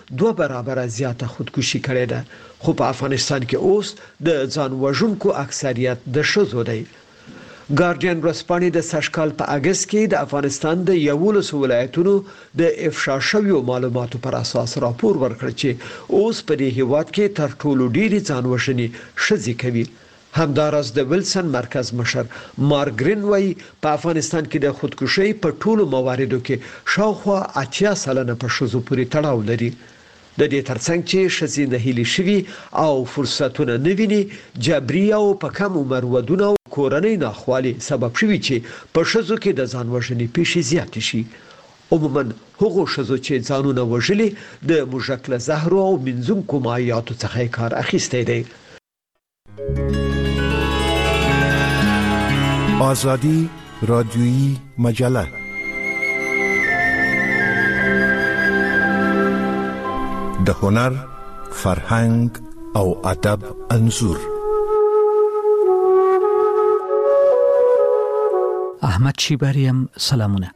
2 برابره زیاته خودکشي کړې ده. خو په افغانستان کې اوس د ځان وژونکو اکثریت د ښځو دی. ګارډین ورځپاڼې د سږکال په اگست کې د افغانستان د 11 ولایتونو د افشا شویو معلوماتو پر اساس راپور ورکړ چې اوس په دې هیواد کې تر ټولو ډېری ځانوژنې ښځې کوي. همداراز د ویلسن مرکز مشر مارګرین وای په افغانستان کې د خودکشي په ټولو مواردو کې شاوخوا 80% په ښځو پورې تړاو لري. د دې ترڅنګ چې ښځې نه هلي شوي او فرصتونه نه ویني، جبري او په کم عمر ودونه او کورنۍ ناخوالې سبب شوي چې په ښځو کې د ځان وژنې پیښې زیاتې شي. عموما هغو ښځو چې ځانونه وژلي د موږک له زهرو او منځونکو مایعاتو څخه کار اخیستی دی. آزادی رادیویی مجله د هنر، فرهنګ او ادب انځور. احمد شیبریم سلامونه.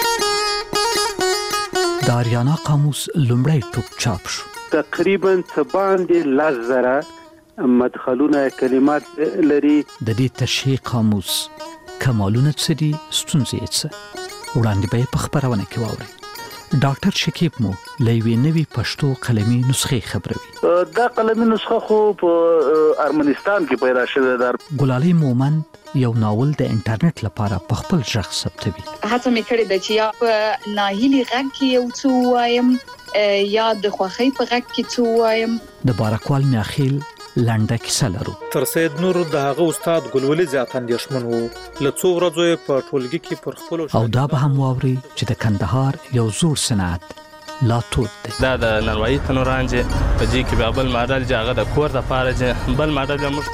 د آریانا قاموس لومړی ټوک چاپ شو. تقریبا باندې 10,000 مدخلونه کلمات لري. د دې تشریح قاموس کمالونه څه دي، ستونزې څه، وړاندې به په خبرونه کې واوري. ډاکټر شکیب مو لوي نوی پښتو قلمي نسخه خبروي. دا قلمي نسخه خو په ارمنستان کې پیدا شوې ده. ګلالي مومند یو ناول د انټرنیټ لپاره په خپل ژغ ثبتوي. هڅه مې کړې ده چې یا په ناهیلي غږ کې یو څه وایم یا د خوښۍ په غږ کې څه وایم. د بارکوال میاخیل لنډه کیسه لرو. تر سید نور د هغه استاد ګلولي زیات اندیشمن وو. له څو ورځې په ټولګي کې پر خپل او دا به هم واوري چې د کندهار یو زوړ صنعت لا توت دی. دا د نانوایی تنورانجه په جې کې بابل ماډل جاغه د کور د پارجه بل ماډل موږ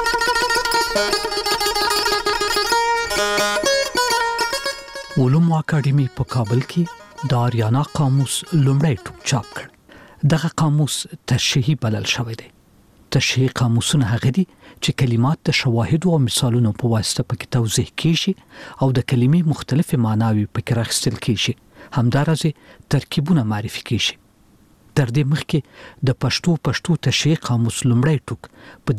علومو اکاډمي په کابل کې د آریانا قاموس لومړی ټوک چاپ کړ. دغه قاموس تشریحي بلل شوی دی. تشریح قاموسونه هغه دي چې کلمات د شواهد او مثالونو په واسطه پکې توضیح کیږي او د کلمې مختلفې معناوي پکې راخستل کیږي. همدارس ترکیبونه معرفي کیږي. تر دې مخکې د پښتو تشریح قاموس لومړی ټوک په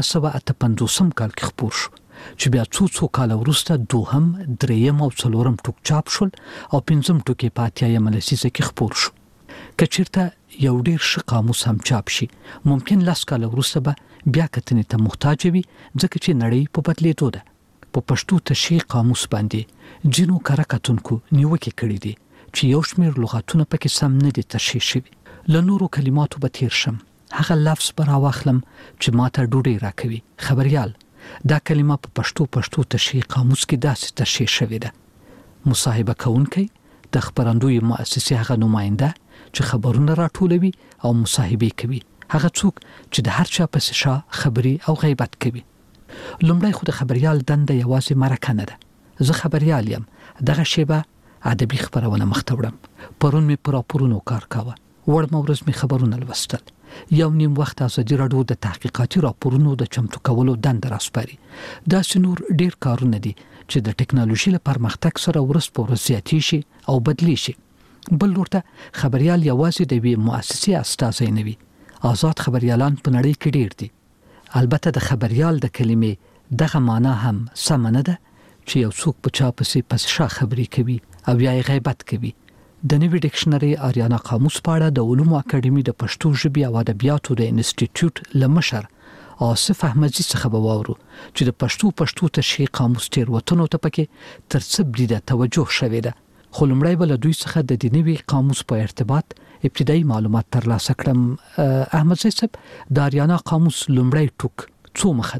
1958 کال کې خپور شو چې بیا څو کال وروسته دوهم، دریم او څلورم ټوک چاپ شول او پنځم ټوک په 80 لسیزه کې خپور شو. کچیرته یو ډیر ښه قاموس هم چاپ شي، ممکن 10 کال وروسته به بیا کتنې ته محتاج وي، ځکه چې نړۍ په بدلیدو ده. په پښتو تشریح قاموس باندې جنو کارکاتونکو نیوکه کړې دي چې یو شمېر لغاتونه پکې سم نه دي تشریح شوي. له نورو کلماتو به تیر شم. هغه لفظ به راواخلم چې ماته ډوډۍ راکوي. خبريال دا کلمه په پښتو تشریح قاموس کې داسې تشریح شوې ده. مصاحبه کوونکی د خبرندوی مؤسسې هغه نماینده چې خبرونه راټولوي او مصاحبه کوي، هغه څوک چې د هر چا په شا خبري او غیبت کوي. لومړی خو د خبريال دنده یوازې مرکه نه ده. زه خبريال یم، دغه شیبه ادبي خبرونه مختوړم. پرون می پر راپورونو کار کاوه، وړم ورځ می خبرونه لوستل. یو نیم وخت ازادي راډیو د تحقیقاتي راپورونو د چمتو کولو دنده راسپاري. دا نور ډیر کارونه دي چې د ټکنالوژي له پرمختګ سره ورځ په ورځ زیاتې شي او بدلی شي. بل ورته خبريال یوازې د وی مؤسسې استازی نه وي. آزاد خبريالان په نړۍ کې ډیر دي. البته د خبريال د کلمې دغه معنا هم سم نه ده چې یو څوک په چا پس شا خبري کوي او یا غیبت کوي. د نوی ډکشنري آریانا قاموس په اړه د علومو اکاډمي د پښتو ژبې او ادبیاتو د انسټیټیوټ لمشر آصف احمدزي څخه به واورو چې د پښتو تشریح قاموس تیروتنو ته پکې تر څه بریده توجه شوې ده. خو لومړی بل دوی څخه د دې نوی قاموس په ارتباط ابتدایي معلومات ترلاسه کړم. احمدزي صاحب، د آریانا قاموس لومړی ټوک څو مخه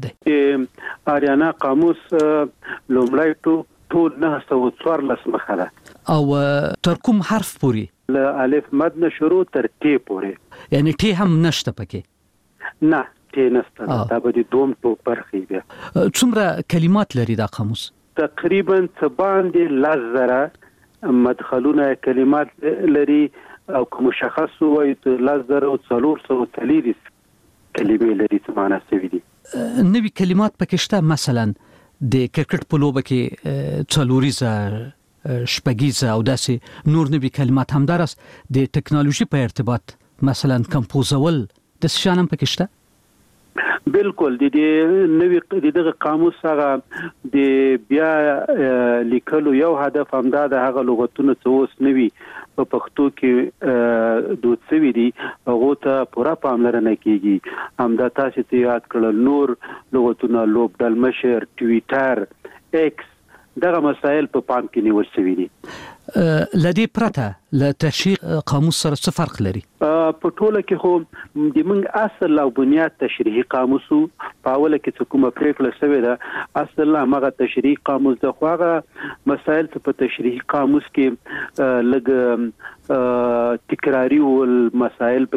ده؟ آریانا قاموس لومړی ټوک ټول 914 مخه ده. او تر کوم حرف پوری؟ له الف مد نه شروع تر ت پوری. یعنی ت هم نشته پکې؟ نه، ت نشته. دا به د دوم ټوک برخې ده. څومره کلمات لري دا قاموس؟ تقریبا باندې 10,000 مدخلونه کلمات لري او کوم شخص وایي 10,430 کلمې لري چې معنا سوي دي. نوی کلمات پکې شته، مثلا د کرکټ په لوبه کې څلوریزه، شپږیزه او داسې نور نوی کلمات. همدارس د ټکنالوژي په ارتباط مثلا کمپوزول د شانم پکې شته؟ بالکل د دې نوې دغه قاموس هغه د بیا لیکلو یو هدف همدا د هغه لغتونو څه اوس نوي په پښتو کې دوت سوي دي هغه ته پوره پاملرنه کیږي. همدا تاسو ته یاد کړل نور لغتونه لوبډل مشر ټویټر ایکس دغه مسائل په پام کې نیول شوي دي. لدی پرته له تشریح قاموس سره څه فرق لري؟ په ټوله کې خو د موږ اصل او بنیاد تشریحي قاموس په اوله کې څه کومه پریکړه شوې ده اصل هغه تشریحي قاموس د خواغه مسائل په تشریحي قاموس کې لګ تکراری ول مسائل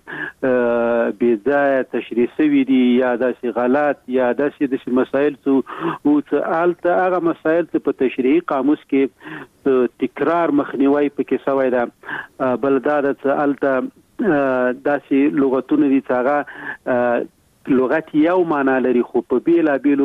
پکې بې ځای تشریح شوي دي یا داسې غلط یا داسې مسائل او څه هغه مسائل په تشریحي قاموس کې تکرار مخنیوي پکې شوی ده. بل دا د الته داسې لغتونه دي چې هغه لغت یو معنا لري خو په بیلا بیلو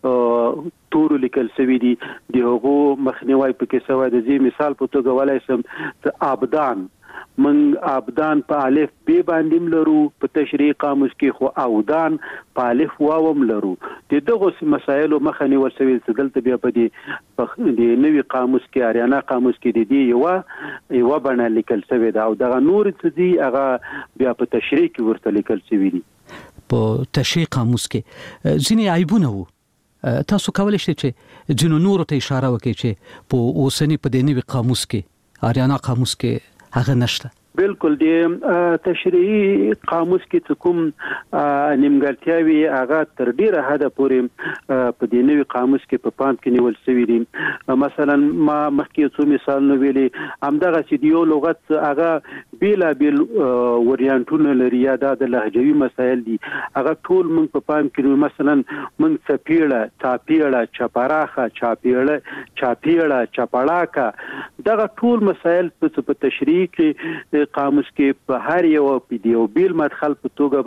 تور لیکل شوی دي د هغو مخنیوي پکې شوی ده. زی مثال په توګه ولای سم آبدان من آبدان په الف ب باندې لرو په تشریح قاموس کې خو اودان په الف واو لرو. د دغه مسایلو مخنی ورسوي چې دلته بیا په دې نوې قاموس کې اریانا قاموس کې د دې یو باندې لیکل شوی دا او دغه نور څه دي هغه بیا په تشریح کې ورته لیکل شوی دي. په تشریح قاموس کې ځینې عیبونه وو تاسو کولای شئ چې ځینو نورو ته اشاره وکړئ چې په اوسنی په دې نوې قاموس کې اریانا قاموس کې هغه نشته؟ بالکل د تشریحي قاموس کې کوم نیمګړتیاوي هغه تر ډیره حده پورې په دې نوې قاموس کې په پام کې نیول شوی دي. مثلا ما مخکې څو مثالونه ویلي همدغه چې یو لغت هغه بیلا بیل وریانټونه لري یا د لهجوي مسایل دي هغه ټول موږ په پام کې مثلا موږ څپیړه چاپیړه چپراخه چاپیړه چپړاکه دغه ټول مسایل په تشریح کې قاموس کې په هر یو پیډیو بیل مدخل په توګه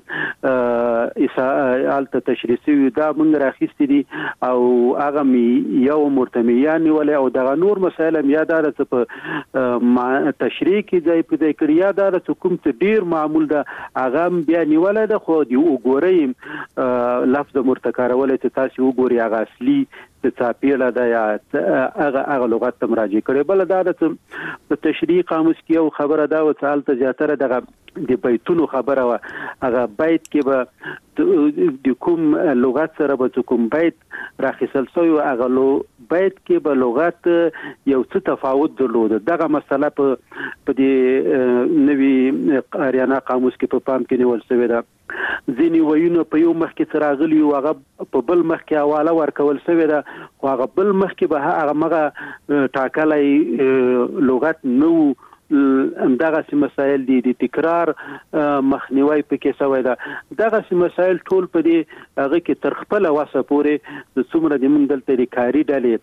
باندې الته تشریح شوی دا موږ راخېستې دي او هغه یو مرتمیان ولې او دغه نور مسایل هم یاد ده په تشریح کې ځای په ځای کړی یا دا کوم څه ډیر معمول ده هغه بیا نیولای ده خو دی وګورئ لفظ مرتکارولې چې تاسو وګورئ هغه اصلي څاپیړه ده یا هغه لغت ته مراجعه کړي. بل دا د تشریح قاموس کې یو خبره دا و چې الته زیاتره دغه د بیتونو خبره و هغه بیت کې به د کوم لغت سره به کوم بیت راخیستل شوی هغه بیت کې به لغت یو څه تفاوت درلود. دغه مسله په دې نوې اریانا قاموس کې په پام کې نیول شوی ده. ځینې ویونه په یو مخ کې راغلي او هغه په بل مخ کې حواله ورکول شوی ده خو هغه بل مخ کې به هغه مغه ټاکلای لغت نو دغه مسائل دي د تکرار مخنیوي پکې شوی ده. دغه مسائل ټول په دې هغه کې تر خپل واسه پورې د څومره د موږ دلته د کاری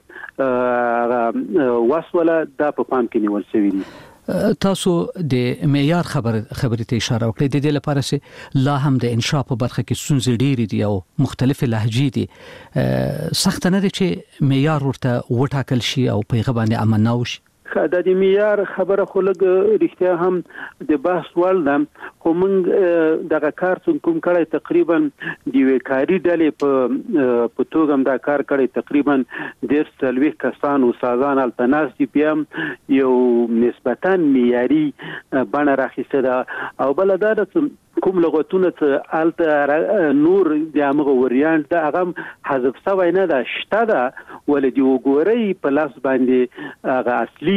ډلې واسوله دا په پام کې نیول شوی دي. تاسو د معیار خبرې ته اشاره وکړئ. د دې لپاره چې لا هم د انشاء په برخه کې ستونزې ډېرې دي او مختلف لهجې دي سخت نه دي چې معیار ورته وټاکل شي او په هغه باندې عمل وشي؟ د دې معیار خبره خو لږ رښتیا هم د بحث وړ ده خو موږ دغه کار کوم کړی تقریبا د یوې کاري ډلې په توګه هم دا کار کړی تقریبا 40 کسان استادان التناس دي بیا یو نسبتا معیاري بڼه راخیسته ده او بل دا کوم لغتونه چې الته نور د هغه وریانت د هغه حذف شوی نه ده شته ده ولې دی وګورئ په لاس باندې هغه اصلي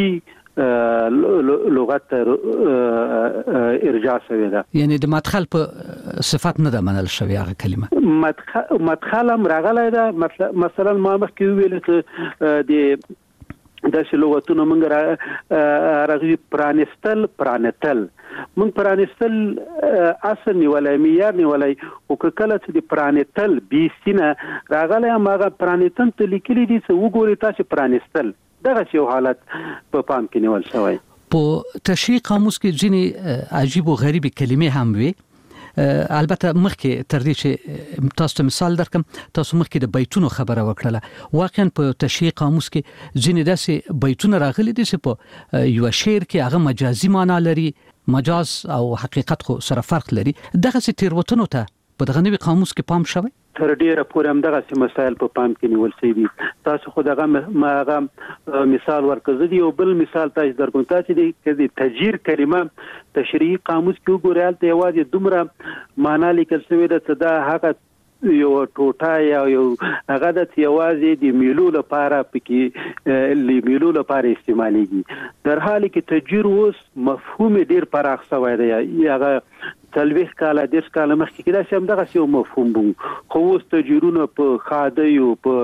لغت ارجاع شوی ده. یعنی د مدخل په صفت نه ده منل شوی هغه کلمه مدخل هم راغلی ده. مثلا ما مخکې ویل چې د داسې لغتونه موږ راغلي پرانستل موږ پرانستل اصل نیولای معیار نیولای او کله چې د پرانستل بي سینه راغلی هغه پرانستل ته لیکلي دي چې وګورئ تاسو پرانستل دغه یو حالت په پام کې نیول شوی. په تشریح قاموس کې ځینې عجیب او غریب کلمې هم وي. البته مخکې تر دې چې تاسو ته مثال درکم تاسو مخکې د بیتونو خبره وکړه واقعا په تشریح قاموس کې ځینې داسې بیتونه راغلي دي چې په یو شعر کې هغه مجازي معنا لري مجاز او حقیقت خو سره فرق لري. دغه سي تیروتنو ته په دغه نوي قاموس کې پام شوی؟ تر ډیره پورې هم دغه مسایل په پام کې نیول شوي دي. تاسو خو دغه مثال ورکړئ. یو بل مثال تاسو درکوم. تاسو د تجیر کلمه تشریحي قاموس کې وګورئ، ته یوازې دومره معنا لیکل شوی ده چې دا هغه یو ټوټه یا یو هغه د یوازې د میلو لپاره پکې میلو لپاره استعمالېږي، در حالی کې تجیر اوس مفهوم ډیر پراخ شوی دی. هغه 30 کاله 10 کاله مخکې کې دا هم دغه یو مفهوم وو، خو اوس تجربه په خادیو په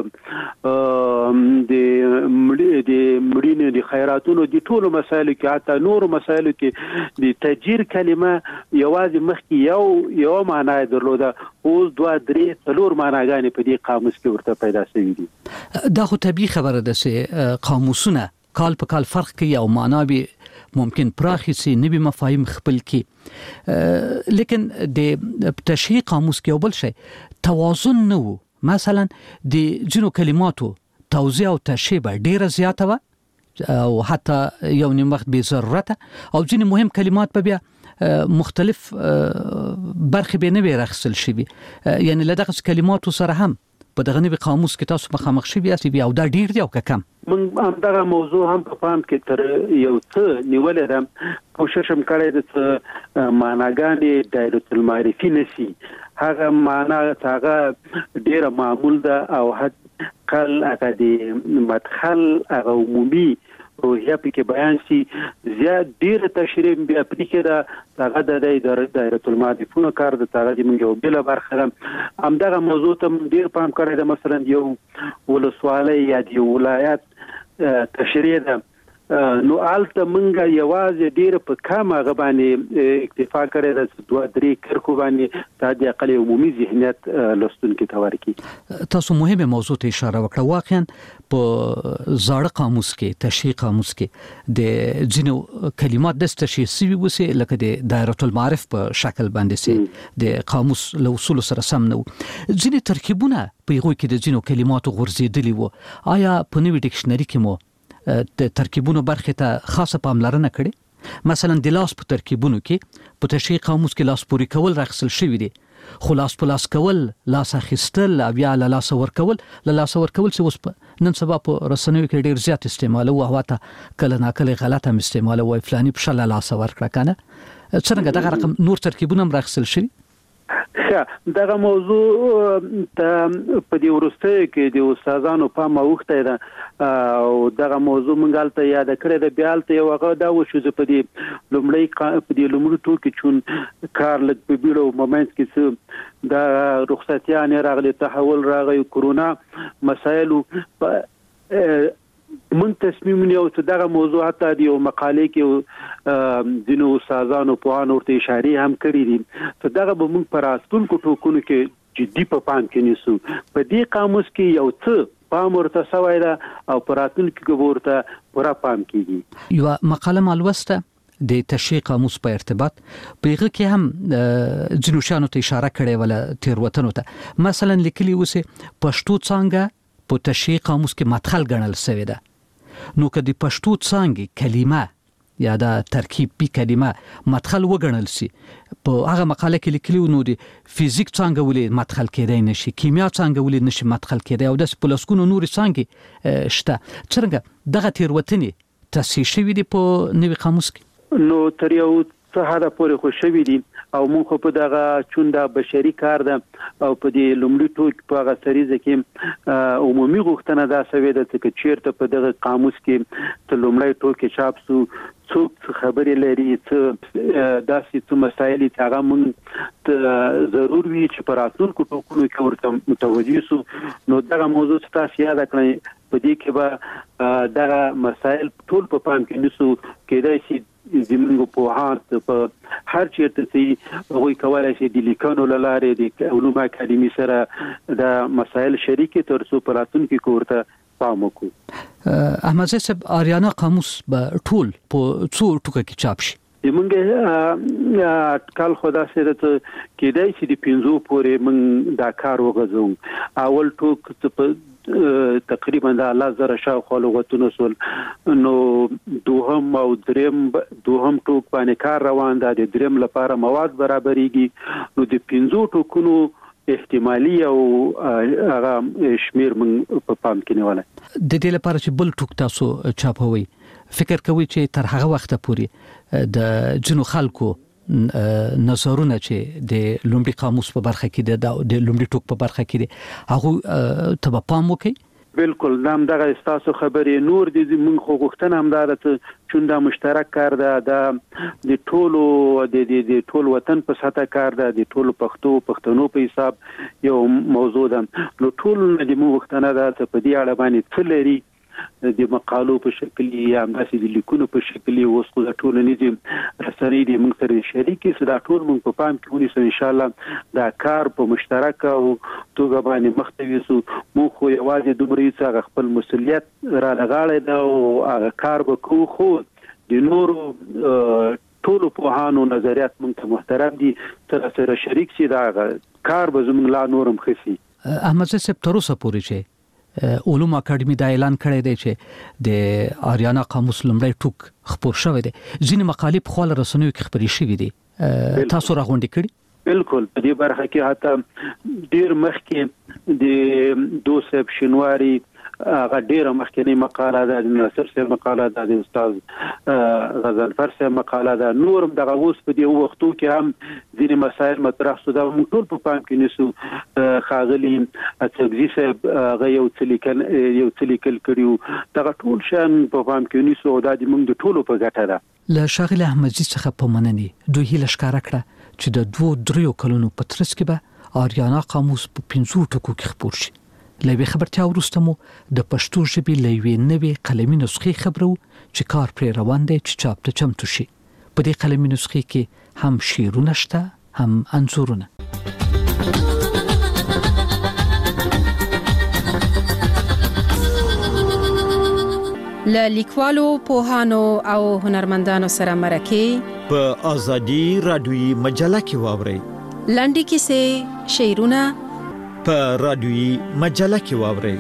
د مړینې د خیراتونو د ټولو مسایلو کې، حتی نور مسایلو کې د تجیر کلمه یوازې مخکې یو معنا درلوده، اوس 2-3 څلور معناګانې په دې قاموس کې ورته پیدا شوي دي. دا خو طبيعي خبره ده چې قاموسونه کال په کال فرق کوي او معنا به ممکن پراخي سي، نوي مفاهیم خپل کی، لیکن د تشریح قاموس کې بل شي توازن نه وو. مثلا د جنو کلماتو توزیع او تشریح ډیره زیاته و او حتی یو نیم وخت به ضرورت، او جن مهم کلمات په بیا مختلف برخې به نه ورخصل شي. یعنی لدغه کلماتو سره هم په دغه نوي قاموس کې تاسو مخامخ شوي یاست او دا ډیر دی او کم. من همدغه موضوع هم په پام کې تر یو څه نیولې ده. کوشش هم کړی د معناګانې دایره المعرفي نشي، هغه معنا هغه ډیره معمول ده او حد کل هغه د مدخل هغه عمومي روحیه پکې بیان شي. زیات ډیره تشریح بیا پکې ده هغه د دایره المعرفي کار د هغه د موږ یو بل برخه همدغه موضوع ته ډیر پام کړی ده. مثلا یو ولسوالۍ یا د ولایت تشریح ده، نو آلته منګه یوازې ډیر په کم هغه باندې اکتفا کړی ده، 2-3 کرکو باندې تا د اقل عمومي ذهنیت لوستونکو ته ورکړي. تاسو مهمه موضوع ته اشاره وکړه. واقعا په زاړه قاموس کې تشریح قاموس کې د جنو کلمات د تشریح سوي وسه لکه د دایره المعارف په شکل باندې سي د قاموس له اصول سره سم نه ځینې ترکیبونه په یو کې د جنو کلماتو غورځېدلي وو. آیا په نوي ډکشنري کې مو د ترکیبونو برخه ته خاصه پاملرنه کړې؟ مثلا د لاس په ترکیبونو کې په تشریح قاموس کې لاس پوري کول راخصل شوی دی، خو لاس په لاس کول، لاس اخیستل او یا لاس ورکول چې اوس نن سبا په رسنیو کې ډیر زیات استعمال او هواته کله ناکله غلط هم استعمال وای فلانی په شل لاس ورکړه کنه. څنګه دغه رقم نور ترکیبونه هم راخصل شوی؟ دغه موضوع ته په دې ورسته کې د استادانو پام اوخته ده او دغه موضوع مونږ ته یاد کړی ده. بیا ته یو هغه دا وشو چې په دې لومړی ټوکې چون کار لږ په بیړو مومنت کې د رخصتیانې راغلي، تحول راغی، کرونا مسایلو من تصمیم نیو چې دغه موضوع حتی د یو مقالې کې ځینو استادانو پوهانو ورته اشاره هم کړې دي چې دغه به موږ پر راتلونکو ټوکونو کې جدي په پام کې نیسو. په دې قاموس کې یو څه پام ورته شوی ده او پر راتلونکو کې ورته پوره پام کیږي. یو مقاله مالوسته د تشریح قاموس په ارتباط پیغه کې هم ځینو شانو ته اشاره کړې ولا تیروتنو ته. مثلا لیکلي وسه پښتو څنګه په تشریح قاموس کې مدخل ګڼل شوی ده، نو که د پښتو څنګه کلمه یا د ترکیب بي کلمه مدخل وګڼل شي، په هغه مقاله کې لیکلي نو د فزیک څنګه ولې مدخل کېدای نشي، کیمیا څنګه ولې نشي مدخل کېدای، او د پلاسکونو نور څنګه شته. څنګه دغه تیروتنې تصحیح شوي دي په نوي قاموس کې؟ نو تر یو څه حد پورې خو شوي دي او موږ په دغه چون د بشري کار ده او په دې لومړي ټوک په هغه سریزه کې عمومي غوښتنه دا شوې ده چې چیرته په دغه قاموس کې ته لومړی ټوک چاپ سو څوک خبرې لري، څه داسې څه مسایل چې هغه موږ ضرور وي چې په راتلونکو ټوکونو کې ورته متوجه سو. نو دغه موضوع چې تاسو یاد کړئ په دې کې به دغه مسایل ټول په پام کې نیسو. کېدای شي زموږ په هات په هر چیرته چې وګورئ کولای شي د لیکانو لاره د علوم اکاډمي سره د مسایل شریکي تر څو په راتلونکي کې ورته پام وکړو. احمد صاحب، آریانا قاموس به ټول په څو ټوکه کې چاپ شي؟ زمونږ اټکل خدا سره ته کېدای چې د 15 پورې موږ دا کار وغځو. اول ټوک تقریبا د 1000 شاوخوا لغتونه سول، نو دوهم او دریم دوهم ټوک باندې کار روان دی، د دریم لپاره مواد برابرېږي. نو د 15 ټوکونو احتمالي او هغه شمیر موږ په پام کې نیولای. د دې لپاره چې بل ټوک تاسو چاپوي، فکر کوي چې تر هغه وخت پورې د جنو خلکو نظرونه چې د لومړي قاموس په برخه کې د لومړي ټوک په برخه کې دي هغه ته پام وکړي. بالکل نام دغه استاسو خبرې نور دي، موږ خو غوښتنه هم دا ته چې دا مشترک کار ده، د ټولو د ټول وطن په ساته کار ده، د ټولو پښتنو په حساب یو موضوع ده. نو ټول د موږ غوښتنه ده چې په دې اړه باندې څه لري، د مقالو په شکل یا همداسې د لیکونو په شکل اوس خو د ټولنیزې رسنۍ د موږ سره شریکې سو، دا ټول موږ په پام کې ونیسو. ان شاء الله دا کار په مشترک او توګه باندې مخ ته ویسو. موږ خو یوازې دومره چې خپل مسؤلیت را لغاړی دا او هغه کار وکړو، خو د نورو ټولو پوهانو نظریات موږ ته محترم دي، سره شریک شي، دا کار به زموږ لا نورم خسي. احمد صاحب تر اوسه پورې چې علوم اکیډمي دا اعلان کړی دی چې د آریانا قاموس لومړی ټوک خپور شوی دی، ځینې مقالې په خپل رسنیو کې خپرې شوې دي، تاسو راغونډې کړي؟ بالکل په دې برخه کې حتی ډیر مخکې د دوسب شنواری هغه ډیره مخکنی مقاله ده، د ناصر صاحب مقاله ده، د استاد غزنفر صاحب مقاله ده، نورم دغه اوس په دې وختو کې هم ځینې مسایل مطرح شو، دا موږ ټول په پام کې نیسو. خاغلی اڅګزي صاحب هغه یو څه لیکل کړیو، دغه ټول شان په پام کې نیسو، دا د موږ د ټولو په ګټه ده. له شاغل احمدزي څخه په مننې دوی هیله ښکاره کړه چې د 2-3 کلونو په ترڅ کې به آریانا قاموس په 15 ټکو کې خپور شي. لوي خبرتیا وروسته مو د پښتو ژبې لوي نوې قلمي نسخې خبرو چې کار پر روان دی چې چاپ ته چمتو شي. په دې قلمي نسخې کې هم شعرونه شته، هم انځورونه. له لیکوالو، پوهانو او هنرمندانو سره مرکه په ازادي رادیوي مجله کې واورئ. لنډې کیسې، شعرونه په رادیوي مجله کې واورئ.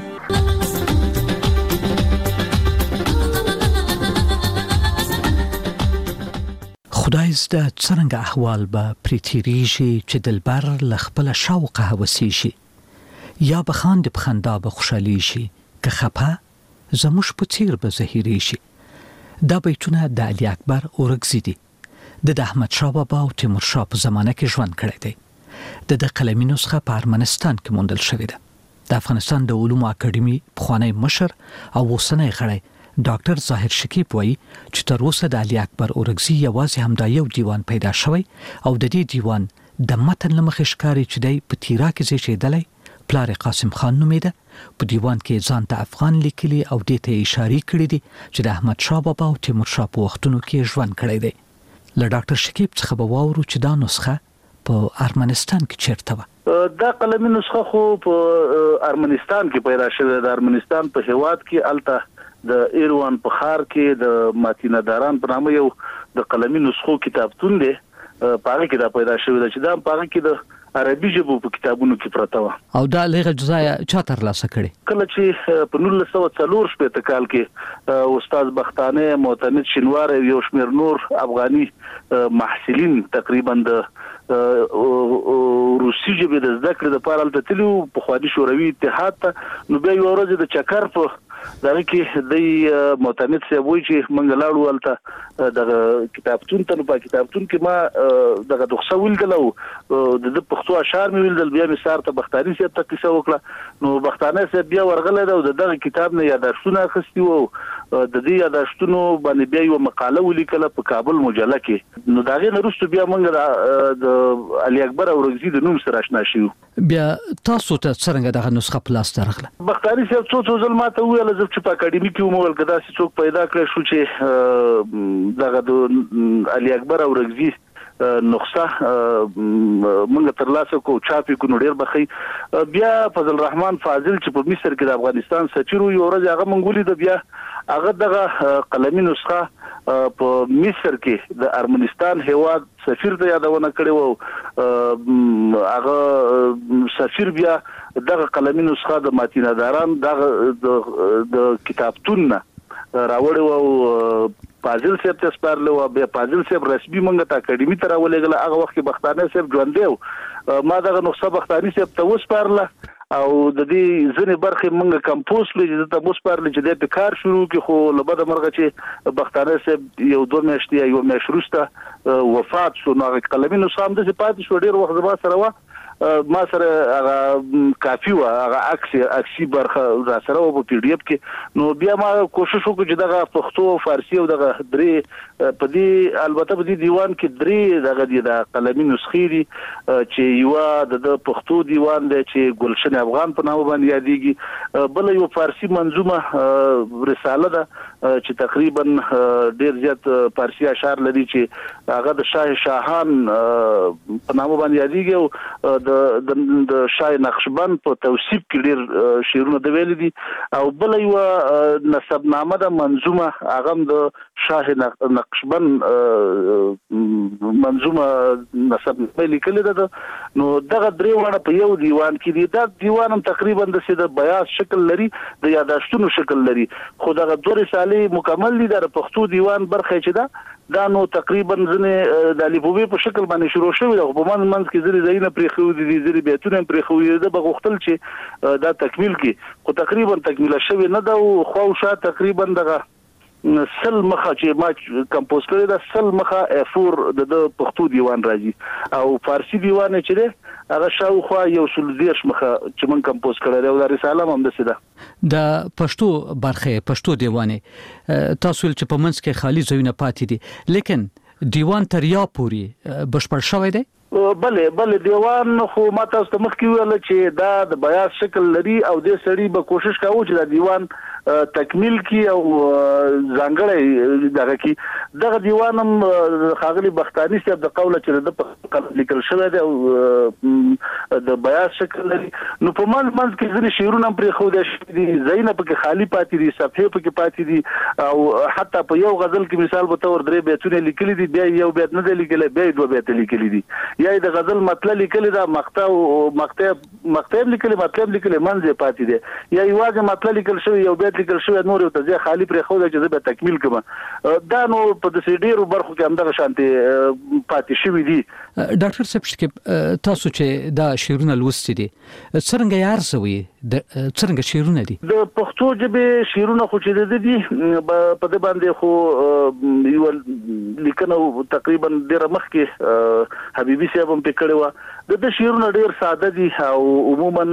خدای زده څنګه احوال به پریتیریږي چې دلبر لخپل شوق هوسي شي، یا بخاند بخندا به خوشالي شي، که خپه زموش په تیر به زهيري شي. دا بیتونه د علي اکبر اورګزي دي. د احمد شاه بابا او تیمور شاه په زمانه کې ژوند کړی دی. د قلمي نسخه په ارمنستان کې موندل شوې ده. د افغانستان د علوم اکیډمي پخوانی مشر او اوسنی غړی ډاکټر ظاهر شکیب وایي چې تر اوسه د علي اکبر اورګزي یوازې همدا یو دیوان پیدا شوی او د دې دیوان د متن لمخې ښکاري چې دی په تیرا کې زیږیدلی، پلار قاسم خان نومیده. په دیوان کې ځان ته افغان لیکلي او دې ته اشاره کړې دي چې د احمد شاه بابا او تیمور شاه په وختونو کې ژوند کړی دی. له ډاکټر شکیب څخه به واورو چې دا نسخه په ارمنستان کې چیرته و. دا قلمي نسخه خو په ارمنستان کې پیدا شوه. د ارمنستان په هیواد کې الته د ایروان په خار کې د ماتینا داران په نامه یو د قلمي نسخو کتابتون دی، پاره کې دا پیدا شوه چې دا پاره کې د عربي ژبو په کتابونو کې پراته و. او دا لږه جزایا چا تر لاسه کړي؟ کله چې په 1940 کال کې استاد بختانه، معتمد شنوار، یو شمیر نور افغاني محصلین تقریبا د روسي ژبې د زده کړې لپاره البته په خواني شوروي اتحاد ته، نو بیا یو ورځ د چکر په دغه کې د معتمد صاحب وایي چې موږ لاړو الته د کتابتون ته. نو په کتابتون کې ما دغه دغه ویل او د پښتو اشعار مې ویل، بیا مې سار ته بختاني صاحب ته کیسه وکړه. نو بختانه صاحب بیا ورغله او دغه کتاب نه یادښتونه اخیستي وو، د دې یادښتونو باندې بیا یو مقاله ولیکله په کابل مجله کې. نو دا غي نرسته بیا موږ د علي اکبر اورګزي د نوم سره آشنا شو. بیا تاسو ته څنګه دغه نسخه پلاس درغله؟ بختاني صاحب څو ځل ماته ویل چې په اکیډمي کې مو ولګدا چې څوک پیدا کړ شو چې دغه د علي اکبر اورګزي نسخه موږ تر لاسه کو چاپی کو ډیر بخي. بیا فضل الرحمن فاضل چې په مصر کې د افغانستان سفیر یو ورځ هغه منګولي د بیا هغه دغه قلمي نسخه په مصر کې د ارمنستان هیواد سفیر ته یادونه کړې وو. هغه سفیر بیا دغه قلمي نسخه د ماتیناداران دغه د کتابتون راوړې وو فاضل صاحب ته سپارلو. بیا فاضل صاحب رسمي مونږ ته اکیډمي ته راولېګل. هغه وخت کې بختانه صاحب ژوند دی. ما دغه نسخه بختاني صاحب ته وسپارله او د دې ځنې برخې مونږ کمپوز لږ ته وسپارل چې د کار شروع کې خو لبد مرغه چې بختانه صاحب یو 2 میاشتې یو میاشت وروسته وفات شو. نو قلمي نسخه هم د پاتې شو. ډیر وخت ما سره ما سره هغه کافي و هغه عکسي برخه را سره و په پی ډی اف کې. نو بیا ما کوشش وکړ چې دغه پښتو فارسی او دغه درې په دې البته په دې دیوان کې درې دغه د قلمي نسخې دي چې یو د پښتو دیوان دی چې ګلشن افغان په نامه باندې یادېږي. بل یو فارسی منظومه رساله ده چې تقریبا ډیر زیات فارسی اشعار لري چې هغه د شاهان په نامه باندې یادېږي او د شاه نقشبند په توصیف کې ډیر شعرونه د ویل دي. او بل یو نسبنامه د منظومه هغه د شاه نقشبند منظومه نسبنامه لیکل ده. نو دغه درې وړه په یو دیوان کې دي. دا دیوان هم تقریبا د بیان شکل لري د یاداشتونو شکل لري. خو دغه دوه رسالې مکمل دي. د پښتو دیوان برخه چې دا نو تقریبا ځنه د لیبوبي په شکل باندې شروع شوی ده. په منځ کې ځری زینه پرې خو دي ځری بیتونه پرې خو دي. د بغختل چې دا تکمیل کی خو تقریبا تکمیل شوی نه ده. خو شا تقریبا دغه سل مخه چې ما کمپوز کړی دا سل مخه افور د پښتو دیوان راځي او فارسی دیوان چې ده هغه شاوخوا یو سل دیش مخه چې من کمپوز کړی دی. او د رساله هم د سده د پښتو برخه پښتو دیوانه تاسو چې په منځ کې خالی ځایونه پاتې دي لیکن دیوان تر یا پوری بشپړ شوی دی. بله دیوان خو ما تاسو ته مخکې ویل چې دا د بیان شکل لري او د سړي به کوشش کوي چې دا دیوان تکمیل کی او ځانګړی دغه کی دغه دیوان هم خاغلی بختانی صاحب د قوله چې د لیکل شوی دی او د بیان شکل لري. نو په منځ کې ځینې شعرونه پرې خو دي زینب کې خالی پاتې دي صفحه په کې پاتې دي او حتی په یو غزل کې مثال به تور درې بیتونه لیکلي دي بیا یو بیت نه دی لیکلی بیا دوه بیت لیکلي دي یا د غزل مطلب لیکلی دا مقطع لیکلی مطلب لیکلی منځ پاتې دي یا یوازې مطلب لیکل شوی یو بیت لیکل شوی نور یو ته خالی پرې خو دي چې به تکمیل کړم. دا نو په دې ډیرو برخو کې همدغه شانتي پاتې شوی دي. ډاکټر صاحب تاسو چې دا شعرونه لوستي دي څنګه یارسوي څنګه شعرونه دي د پښتو ژبه شعرونه خو چې دي په دې باندې خو یو لیکنه تقریبا ډیره مخکې حبیبي صاحب هم پکړه و د شعرونه ډیر ساده دي او عموما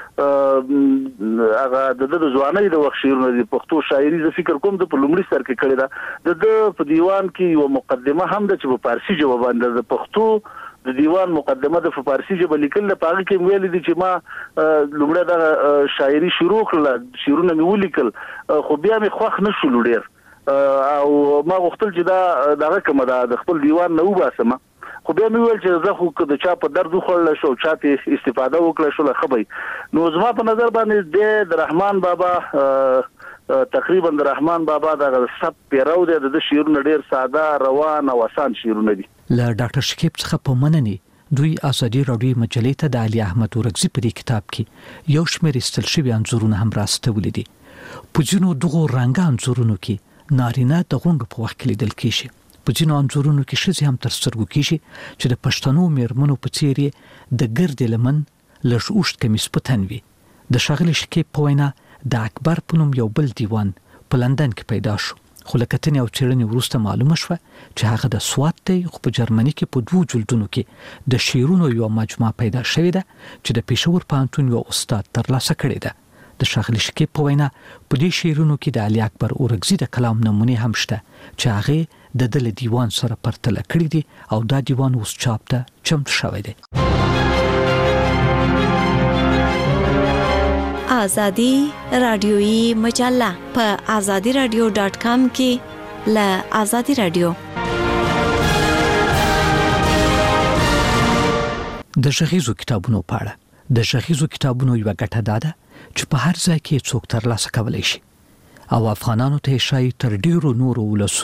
هغه د ځوانۍ د وخت شعرونه دي. پښتو شاعري ز فکر کوم د پلومړي سر کې کړی دا د په دیوان کې یو مقدمه هم د چې په فارسی ژبه باندې د پښتو د دیوان مقدمه د فارسی ژبه لیکل په هغه کې ویل دي چې ما لومړی د شاعري شروع کړل شعرونه مې ولیکل خو بیا مې خوښ نشو ډیر او ما غوښتل چې دا دغه کومه د خپل دیوان نه وباسم خو بیا مې ویل چې زه خو د چا په درد خورل شو چاته استفاده وکړه شو لخبي. نو زما په نظر باندې د رحمان بابا تقریبا د رحمان بابا د سب پیرو د شعرونه ډیر ساده روان او آسان شعرونه دي. له ډاکټر شکیب څخه په مننه دوی ازادي راډیو مجلې ته د علي احمد اورګزي په کتاب کې یو شمېر استل شوی انځورونه هم راستولې دي. په ځینو دغه رنګ انځورونو کې نارینه د غونډو په وخت کې لیدل کیږي. په ځینو انځورونو کې ښځې هم تر سترګو کیږي چې د پښتنو میرمنو په څیر د ګرد لمن لږ اوښت کمیس په تن وي. د ښاغلي شکیب په وینا د اکبر په نوم یو بل دیوان په لندن کې پیدا شو خو له کتنې او څېړنې وروسته معلومه شوه چې هغه د سوات دی خو په جرمني کې په 2 جلدونو کې د شعرونو یو مجموعه پیدا شوې ده چې د پېښور پوهنتون یو استاد ترلاسه کړې ده. د ښاغلي شکیب په وینا په دې شعرونو کې د علي اکبر اورګزي د کلام نمونې هم شته چې هغه د دل دیوان سره پرتله کړی دي او دا دیوان اوس چاپ ته چمتو شوی دی. آزادی رادیویی مجله په azadiradio.com کې ل آزادی رادیو د ژغیزو کتابونو پاړه د ژغیزو کتابونو یو غټه داده چې په هر ځای کې څوک ترلاسه کولای شي او افغانانو ته شای تر ډیرو نورو ولسونو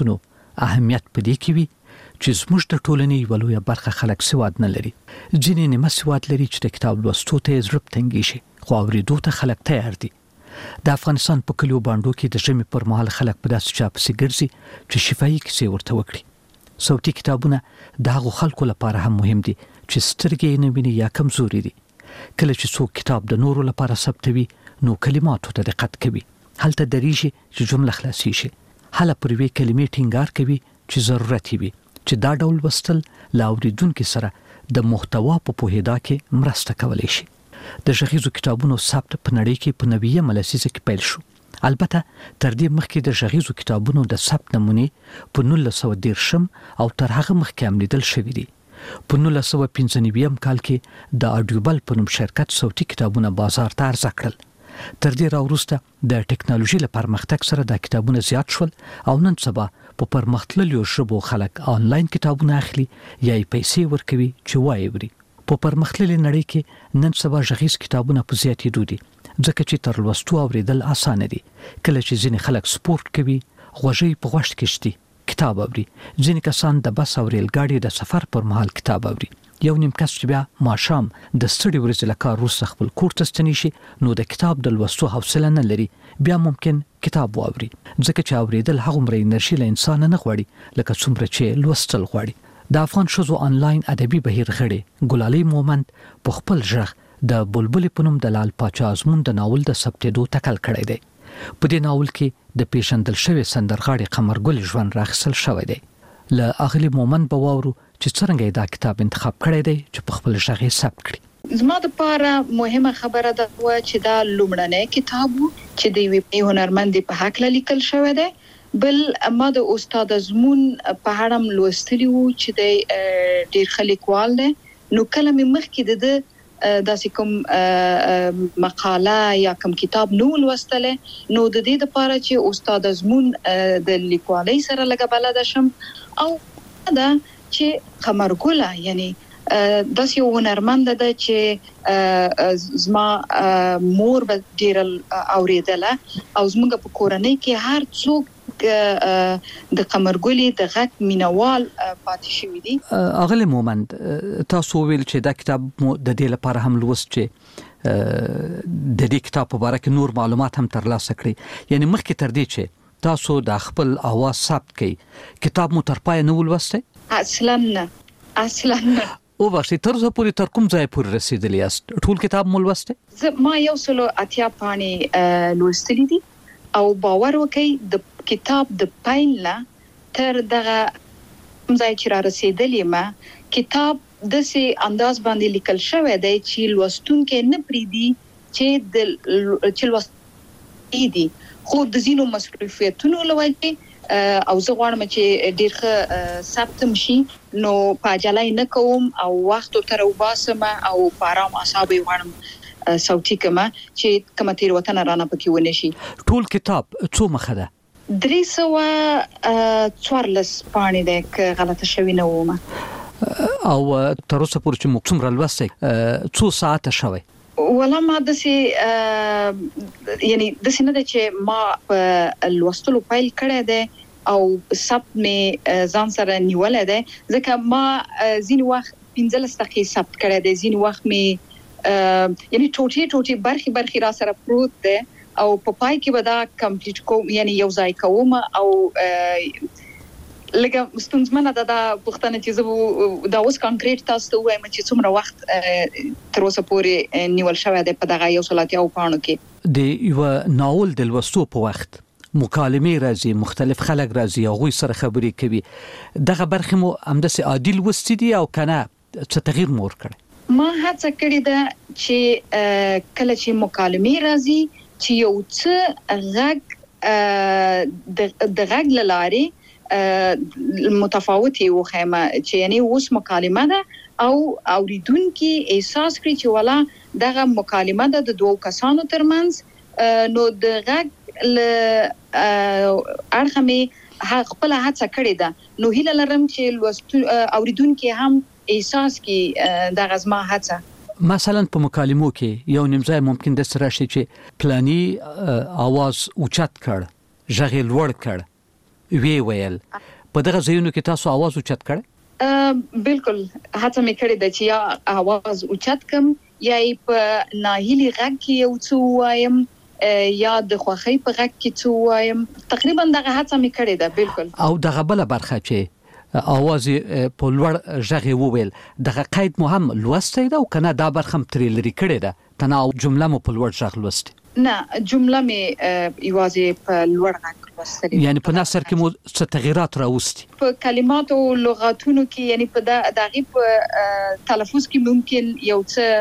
اهمیت پدې کې وي چې زموږ د ټولنې یو لویه برخه خلک سواد نه لري. ځینې نیمه سواد لري چې د کتاب لوستو ته زړه تنګي شي، خو اورېدو ته خلک تیار دي. د افغانستان په کلیو باندې کې د ژمي پر مهال خلک په داسې چا پسې ګرځي چې شفاهي کیسې ورته وکړي. صوتي کتابونه د هغو خلکو لپاره هم مهم دي چې سترګې یې نه ویني یا کمزوري دي. کله چې څوک کتاب د نورو لپاره ثبتوي نو کلماتو ته دقت کوي، هلته دریږي چې جمله خلاصي شي، هله پر وی کلمې ټینګار کوي چې ضرورت وي چې دا ډول وستل لا اوریدونکو سره د محتوا په پوهیدا کې مرسته کولای شي. د غږیزو کتابونو ثبت په نړۍ کې په 90 لسیزه کې پیل شو. البته تر دې مخکې د غږیزو کتابونو د ثبت نمونې په 1910 او تر هغه مخکې عملیدل شوې دي. په 1995 کال کې د اډیوبل په نوم شرکت صوتي کتابونه بازار ته عرضه کړل. تر دې راوروسته د ټکنالوژي لپاره پرمختګ سره د کتابونو زیات شول او نن سبا په پرمختللو ژبو خلک آنلاین کتابونه اخلي یا یې پیسې ورکوي چې وایي. په پرمختللي نړۍ کې نن سبا غږیز کتابونه په زیاتېدو دي ځکه چې تر لوستو اوریدل اسانه دي. کله چې ځینې خلک سپورت کوي غوږی په غوږ کې شتي کتاب اوري، ځینې کسان د بس او ریل ګاډي د سفر پر مهال کتاب اوري، یو نیم کس چې بیا ماښام د ستړي ورځې له کار وروسته خپل کور ته ستنی شي نو د کتاب د لوستو حوصله نه لري، بیا ممکن کتاب واوري ځکه چې اوریدل هغومره انرژي له انسان نه غواړي لکه څومره چې لوستل غواړي. د افغان ښځو آنلاین ادبي بهیر غړي ګلالۍ مومند په خپل ژغ د بلبلې په نوم د لال پاچا ازمون د ناول د ثبتېدو تکل کړی دی. په دې ناول کې د پیژندل شوی سندرغاړي قمرګل ژوند راخصل شوی دی. له اغلی مومند به واورو چې څنګه دا کتاب انتخاب کړی دی چې په خپل ژغ یې ثبت کړي. زما د پاره مهمه خبره ده چې دا لومړنی کتاب چې د یوې هنرمند په حق لیکل شوی دی. بل ما د استاد ازمون په اړه لوستلی وو چې د ډیر خلیکوال دی، نو کله مې مخکې د داسې کوم مقاله یا کوم کتاب نو لوستله نو د دې لپاره چې استاد ازمون د لیکوالۍ سره لګا بلد شم او دا چې قمرګله یعنی داس یو هنرمند ده چې زما مور به ډیر اوریدله او زموږ په کورنۍ کې هر څوک د قمرګلې د غږ مینوال پاتې شوی دي. اغلی مومند تاسو ویل چې دا کتاب د دې لپاره هم لوست چې د دې کتاب په اړه کې نور معلومات هم ترلاسه کړئ، یعنی مخکې تر دې چې تاسو د خپل اواز ثبت کړئ کتاب مو تر پای نه ولوسته؟ اصلا نه او واسي تر څو پوری تر کوم ځای پورې رسیدلی یاست؟ ټول کتاب مو لوسته؟ ما یو سلو اتیا پاڼې لوستلې دي او باور وکړئ د کتاب د پیل لا تر دغه ځای چې را رسیدلې ما کتاب د سي انداز باندې لیکل شوی دی چې لوستونکو نه پریدي چې د لوستي خو د زینو مصرفیتونو لوي او زه غواړم چې ډیر ښه ثبت شي نو پاجلای نه کوم او وخت تر وباسم او پارام اعصاب غواړم صوتي کما چې کومه تیر وطن رانه پکې ونه شي. ټول کتاب څو مخه ده؟ 314 پاڼې ده که غلطه شوی نه ومه. او تر اوسه پورې چې موږ څومره لوستي څو ساعته شوی؟ ولا ما دسي یعنی دسي نه ده چې ما په لوستلو پیل کړی ده او ثبت می ځان سره نیولای ده ځکه ما ځین وخت 15 دقیقې ثبت کړی ده، ځین وخت می یعنی ټوټي برخي را سره پروت ده او په پای کې به دا کمپلیټ کوم یعنی یو ځای کوم او لکه ستونزمنه ده دا پوښتنه چې زه دا اوس کانکریټ تاسو ته وایم چې څومره وخت تر اوسه پورې نیول شوی دی په دغه یو سلاتیاو پاڼو کې. د یو ناول د لوستو په وخت مکالمې راځي، مختلف خلک راځي او غوي سره خبرې کوي، دغه برخه مو همداسې عادل وستې دي او کنه څه تغییر مور کړي؟ ما هڅه کړې ده چې کله چې مکالمې راځي چې یو څه غږ د غږ لارې متفاوتي وخیمه چې یعنی اوس مکالمه ده او اوریدونکو احساس کړي چې ولا دغه مکالمه ده د دوه کسانو ترمنځ نو د غږ ارخمه خپل هڅه کړې ده نو هیله لرم چې اوریدونکو هم احساس کی د غزما هڅه مثلا په مکالمو کې یو نیمځای ممکن د سره شي چې پلاني आवाज اوچت کړ، ژغ لوړ کړ، وی ویل په دغه ځایونو کې تاسو आवाज اوچت کړئ؟ بالکل هڅه مې کړې ده چې یا आवाज اوچت کم یا په ناهیلي غږ کې یو څه وایم یا د خوخي په غږ کې څه وایم. تقریبا دغه هڅه مې کړې ده. بالکل. او دغه بل برخه چې आवाज په لوړ ژغ وویل دغه قید مو هم لوستي ده او کنه دا برخه هم ترې لري کړې ده تنه جمله مو په لوړ ژغ لوستي؟ نه جمله مې یوازې په لوړ غږ لوستلې. یعنی په نثر کې مو څه تغیرات راوستي؟ په کلمات او لغاتونو کې یعنی په دغه په تلفظ کې ممکن یو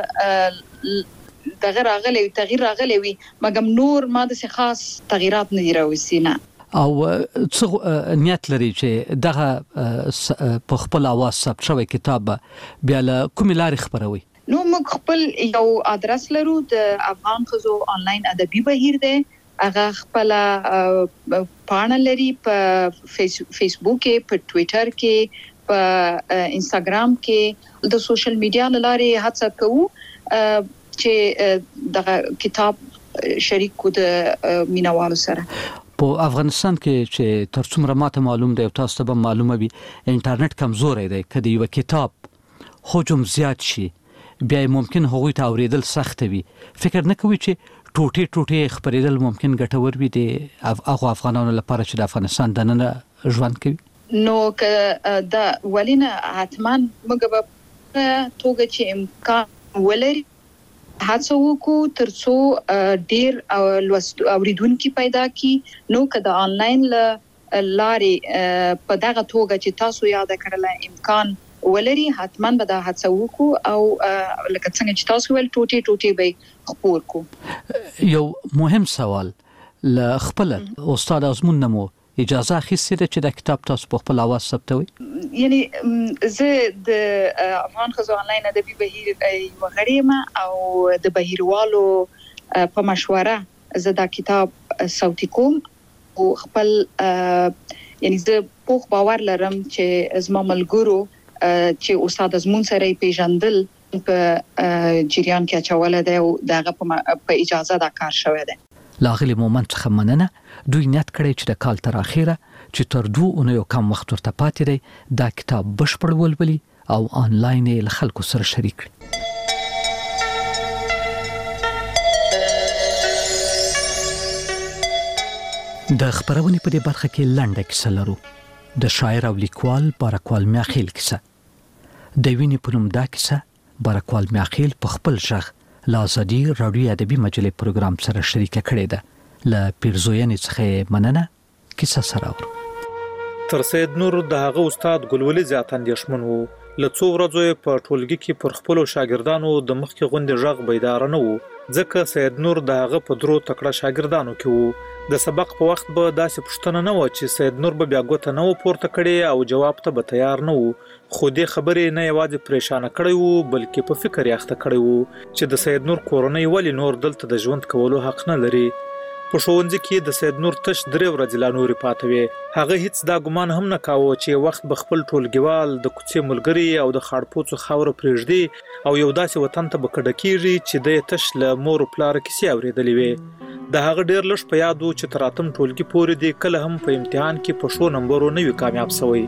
څه دغه راغلي تغییر راغلي وي مګم نور ما د خاص تغیرات نه راوستي. نه او څه نیت لري چې دغه په خپل आवाज ثبت شوی کتاب بیا له کوم لارې خبروي؟ نو موږ خپل یو ادرس لرو د افغان خزو آنلاین ادبي بهیر دی. هغه خپل پاڼه لري په فیسبوک کې، په ټوئیټر کې، په انستګرام کې. د سوشل میډیا لارې هڅه کوو چې دغه کتاب شریک کو د مینوالو سره. په افغانستان کې چې ترڅومره ماته معلوم دی او تاسو ته معلومه وي انټرنیټ کمزوري دی. کله یو کتاب حجم زیات شي بیا ممکن هغوی ته اوریدل سخت وي. فکر نه کوي چې ټوټه خبرېدل ممکن ګټور وي د هغه افغانانو لپاره چې د افغانستان دننه ژوند کوي؟ نو که دا ولینه حتما موږ به توګه چې امکان ولري هڅه وکړو ترڅو ډیر اوریدونکو پیدا کی. نو که د آنلاین لارې په دغه توګه چې تاسو یاد کړل امکان ولري حتما به دا هڅه وکړو او لکه څنګه چې تاسو ول ټوټي به خبر کو. یو مهم سوال ل خپل استاد ازمون نمو اجازه اخیسته چې د کتاب تاسو په خپل आवाज ثبتوي؟ یعنی زه د افغان خزو آنلاین ادبي بهیر یو غړیم او د بهیروالو په مشوره زه دا کتاب صوتي کوم او خپل یعنی زه په باور لرم چې زما ملګرو چې استاد ازمون سره پیژندل په جریان کې اچول دی او دغه په اجازه دا کار شوی دی. لاغلی مومنت څخه مننه. دوی نیت کړی چې د کال تر اخیره چې تر 2 اونیو کم وخت ورته پاتې دی دا کتاب بشپړ ولولي او آنلاین یې له خلکو سره شریک کړي. د خبرونې په دې برخه کې لنډه کیسه لرو. د شاعر او لیکوال بارکوال میاخیل کیسه. د وینې په نوم دا کیسه بارکوال میاخیل په خپل ژغ له ازادي راډیو ادبي مجلې پروګرام سره شریکه کړې ده. له پیرزوینې څخه مننه. کیسه سره ورو. تر سید نور د هغه استاد ګلولي زیات اندېښمن وو. له څو ورځې په ټولګي کې پر خپل شاګردانو د مخکې غونډې ژغ بیدار نه وو ځکه سید نور د هغه په درو تکړه شاګردانو کې وو. د سبق په وخت به داسې پوښتنه نه و چې سید نور به بیا ګوته نه و پورته کړي او جواب ته به تیار نه وو. خو دې خبرې نه یوازې پریشانه کړی وو بلکې په فکر یې اخته کړی وو چې د سید نور کورنۍ ولې نور دلته د ژوند کولو حق نه لري. په ښوونځي کې د سید نور تش 3 ورځې لا نورې پاتې وې. هغه هیڅ دا ګمان هم نه کاوه چې وخت به خپل ټولګیوال د کوڅې ملګري او د خاړپوڅو خاوره پرېږدي او یو داسې وطن ته به کډه کېږي چې د تش له مور او پلار کیسې اورېدلې وې. د هغه ډېر لږ په یاد و چې تر اتم ټولګي پورې دی کله هم په امتحان کې په شو نمبرو نه وي کامیاب شوی.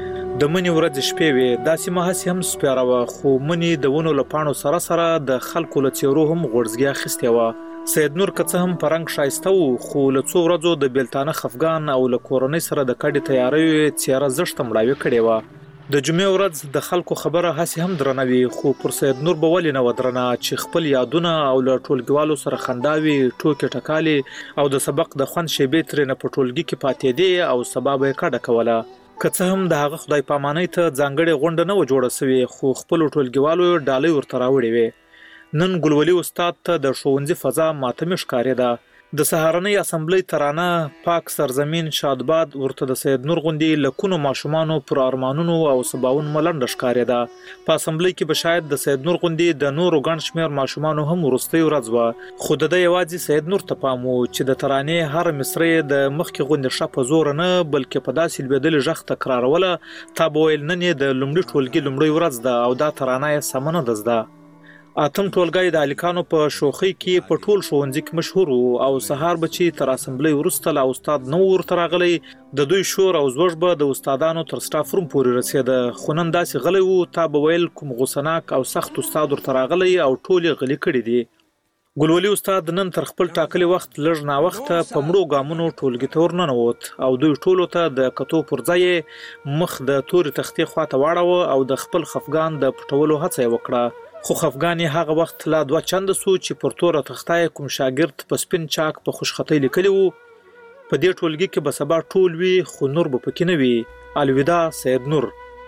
د منی ورځ شپې وې داسې مهسي هم سپیاره وه خو منی د ونو له پاڼو سره سره د خلکو له څیرو هم غوړزګي اخیستې وه. سید نور که څه هم په رنګ ښایسته و خو له څو ورځو د بیلتانه خفګان او له کورنۍ سره د کډې تیاری څیره زشته مړاوې کړې وه. د جمعې ورځ د خلکو خبره هسې هم درنه وي خو پر سید نور به ولې نه و درنه چې خپل یادونه او له ټولګیوالو سره خنداوي ټوکې ټکالې او د سبق د خوند شیبې ترې نه په ټولګي کې پاتېدې او سبا به یې کډه کوله. که څه هم د هغه خدای پامانۍ ته ځانګړې غونډه نه و جوړه سوې خو خپلو ټولګیوالو ډالۍ ورته راوړې وې. نن ګلولي استاد ته د ښوونځي فضا ماتمې ښکارېده. د سهارنۍ اسمبلۍ ترانه پاک سرزمین شادباد ورته د سید نور غوندې لکونو ماشومانو پر ارمانونو او سباون ملنډه ښکارېده. په اسمبلۍ کې به شاید د سید نور غوندې د نورو ګڼ شمېر ماشومانو هم وروستۍ ورځ وه خو د ده یوازې سید نور ته پام و چې د ترانې هر مصرۍ د مخکې غوندې ښه په زوره نه بلکې په داسې لوېدلې غږ تکراروله تا به ویل نن یې د لومړي ټولګي لومړۍ ورځ ده او دا ترانه یې سمه نه ده زده. اتم ټولګی د الکانو په شوخي کې په ټول ښوونځي کې مشهور او سهار بچي تر اسمبلی ورسته لا استاد نو ورته راغلی د دوی شور او زوج به د استادانو تر سټاف روم پورې رسیده خو نن داسې غلی وو تا به ویل کوم غوسناک او سخت استاد ورته راغلی او ټول غلی کړي دي ګلولي استاد نن تر خپل ټاکلي وخت لږ نا وخت په مړو ګامونو ټولګي ته ورننوت او دوی ټولو ته د کتو پر ځای مخ د توري تختې خواته واړاوه او د خپل خفګان د پټولو هڅه وکړه خو خفګان یې هغه وخت لا 2 چند سو چې پر توره تختای کوم شاګرد په سپین چاک په خوشخطۍ لیکلی وو په دې ټولګي کې به سبا ټول وي خو نور به پکې نه وي الوداع سید نور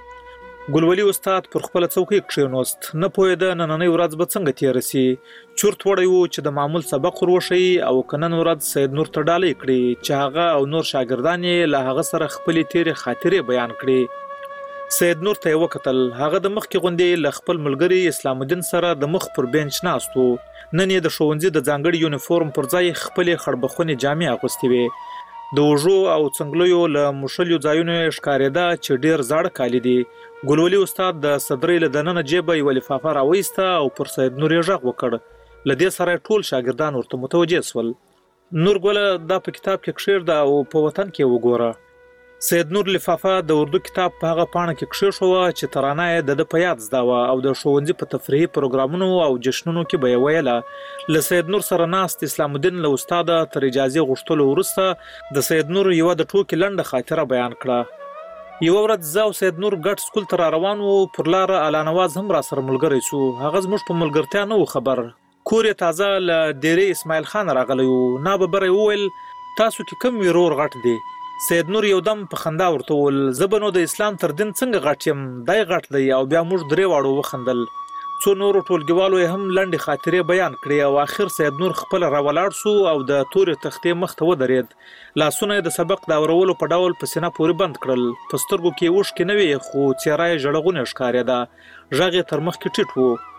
ګلولي استاد پر خپل څوکۍ کښېنوست نه پوهېده نننۍ ورځ به څنګه تېره سي چورت وړی و چې د معمول سبق وروښیي او که نن ورځ سید نور ته ډالۍ کړي چې هغه او نور شاګردان یې له هغه سره خپلې تېرې خاطرې بیان کړي سید نور ته وکتل هغه د مخ کې غونډې ل خپل ملګری اسلام الدین سره د مخ پر بنچ ناستو نن یې د ښوونځي د ځانګړي یونیفورم پر ځای خپل خړبخونې جامې اغوستې وې د وژو او څنګلو له مشلیو ځایونو ښکارېده چې ډیر زاړه کالي دي ګلولي استاد د صدرې له دننه جیبه یو لفافه راوېسته او پر سید نور یې غږ وکړ ل دې سره ټول شاګردان ورته متوجه شول نور ګوله دا په کتاب کې کښېږده او په وطن کې وګوره سید نور لفافه د اردو کتاب په هغه پاڼه کې کښېښوه چې ترانه یې د په یاد زده وه او د ښوونځي په تفریحي پروګرامونو او جشنونو کې به یې ویله له سید نور سره ناست اسلام الدین له استاده تر اجازې غوښتلو وروسته د سید نور یوه د ټوکې لنډه خاطره بیان کړه یوه ورځ زه او سید نور ګډ سکول ته را روان وو پر لاره اعلی نواز هم را سره ملګری سو هغه زموږ په ملګرتیا نه و خبر کور یې تازه له ډیرې اسماعیل خان راغلی و ناببره یې وویل تاسو کې کوم ورور غټ دی سید نور یو دم په خندا ورته وویل زه به نو د اسلام تر دین څنګه غټ یم دی غټ دی او بیا موږ درې واړو وخندل څو نورو ټولګیوالو یې هم لنډې خاطرې بیان کړې او اخر سید نور خپل راولاړ سو او د تورې تختې مخ ته ودرېد لاسونه یې د سبق د اورولو په ډول په سینه پورې بند کړل په سترګو کې اوښکې نه وې خو څېره یې ژړغونې ښکارېده غږ یې تر مخکې ټیټ